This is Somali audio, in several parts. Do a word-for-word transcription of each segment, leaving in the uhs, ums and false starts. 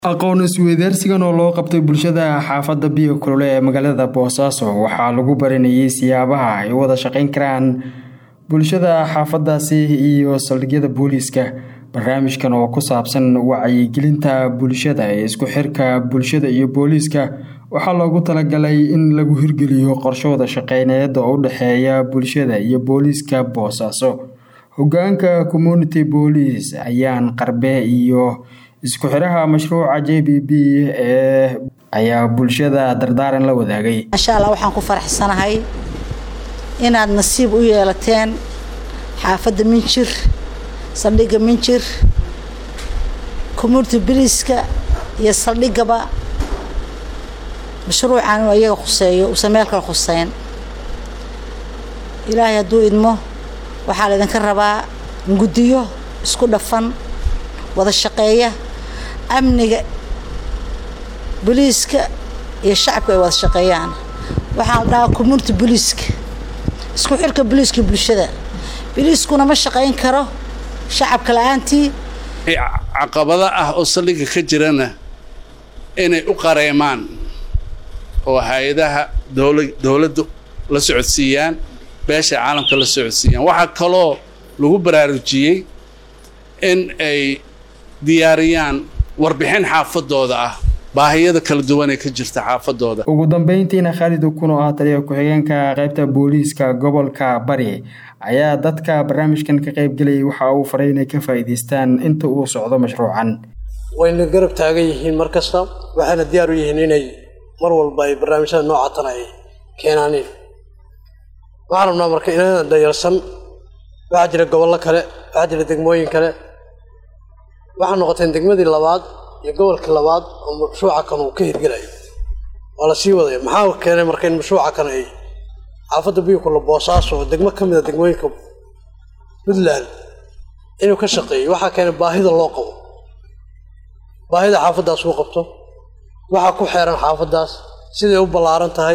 aqoon isweydaarsigan oo loo qabtay bulshada xaafadda biyo kulule ee magaalada Boosaaso waxaa lagu baranayay siyaabaha ay wada shaqeyn karaan bulshada xaafadaasi iyo saldhigyada booliiska. Barnaamijkan oo ku saabsan wacyigelinta bulshada ee isku xirka bulshada iyo booliiska waxaa loogu talagalay in lagu hirgeliyo qorshe wada shaqeyneed oo u dhexeeya bulshada iyo booliiska Boosaaso. Hoggaanka Community Police ayaan qarbe iyo isku xiraha mashruuca J B B ee ayaa bulshada dardaaran la wadaagay. Insha Allah waxaan ku faraxsanahay inaad nasiib u yeelateen xaafadda Minjir, saldhigga Minjir, Community Police-ka iyo saldhiggaba mashruucan oo iyaga khuseeyo u sameelka khuseyn. Ilaahay hadduu idmo waxaa la idinka rabaa gudiyo isku dhafan wada shaqeeya amniga booliiska iyo shacabka ay wada shaqeeyaan. Waxaan dhahaa community police isku xirka booliiska bulshada. Booliiskuna ma shaqeyn karo shacabka la'aantii. caqabada ah oo saldhigga ka jirana inay u qareemaan oo hay'adaha dawladdu la socodsiiyaan beesha caalamka la socodsiiyaan. Waxa kaloo lagu baraarujiyay in ay diyaariyaan warbixin xaafadooda ah baahiyada kala duwan ee ka jirta xaafadooda. Ugu dambeyntiina Khalid Kuno ah taliyaha ku-xigeenka qaybta booliiska gobolka Bari ayaa dadka barnaamijkan ka qayb galay waxa uu faray inay ka faa'iideystaan inta uu socdo mashruucan. wayna garab taagan yihiin markasta waxaana diyaar u yihiin inay mar walba ay barnaamijyada noocan ay keenaan. waxaan rabnaa marka inaan dayalsan waxa jira gobolka kale waxa jira degmooyin kale waxaan noqotay degmadii labaad iyo gobolka labaad oo mashruuca kan uu ka hirgalayo wala sii waday maxaa keenay marka in mashruuca kan ay xaafadda biyo kulule Boosaaso degmo kamid ah degmooyinka Puntland inuu ka shaqeeyo waxa keenay baahida loo qabo baahida xaafadaas uu qabto waxa ku xeeran xaafadaas siday u ballaaran tahay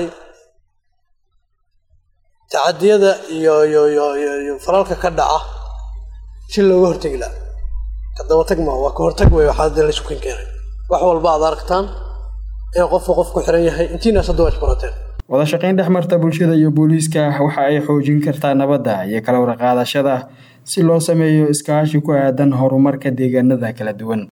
tacadiyada iyo iyo iyo faralka ka dhaca si looga hortagi lahaa kadaba tagma waa ka hortag way waxa la isku keenay wax walba aad aragtaan ee qof qof ku xiran yahay intiina sadoo isbarateen wada shaqeyn dhexmarta bulshada iyo booliiska waxa ay xoojin kartaa nabadda iyo kala warqaadashada si loo sameeyo iskaashi ku aadan horumarka deegaanada kala duwan.